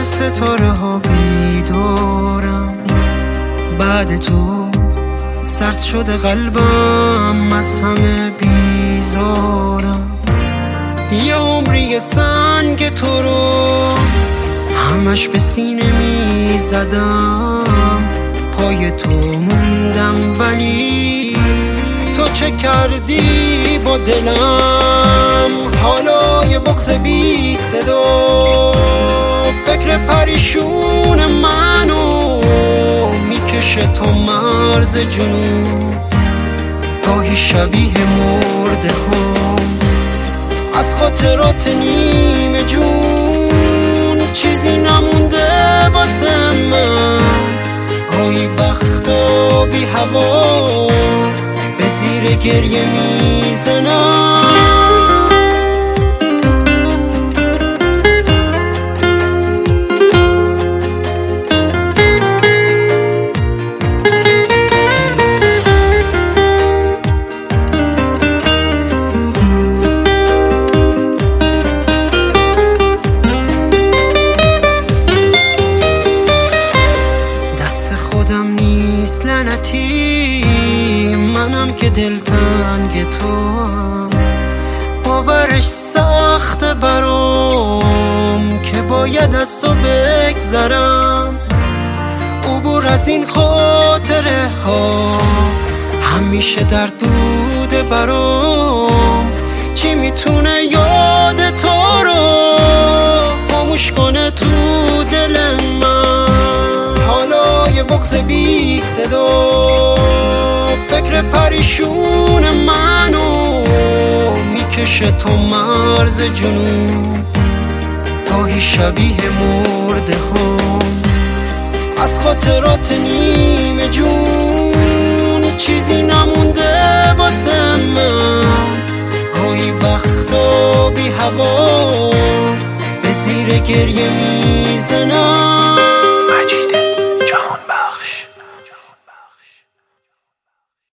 ستاره ها بیدارم، بعد تو سرد شده قلبم، از همه بیزارم. یه عمری سنگ تو رو همش به سینه می زدم، پای تو موندم ولی تو چه کردی با دلم؟ حالا یه بغض بی صدا فکر پریشون منو میکشه تا مرز جنون، گاهی شبیه مرده هم از خاطرات نیمه جون چیزی نمونده واسه من. گاهی وقتا بی هوا به زیر گریه میزنم. خودم نیست لعنتی، منم که دلتنگ توام، باورش سخته برام که باید از تو بگذرم. عبور از این خاطره ها همیشه درد بوده برام، چی میتونه یاد تو رو خاموش کنه تو دل من؟ حالا یه بغض بی صدا فکر پریشون منو میکشه تا مرز جنون، گاهی شبیه مرده هم از خاطرات نیمه جون چیزی نمونده واسه من. گاهی وقتا بی هوا به زیر گریه میزنم.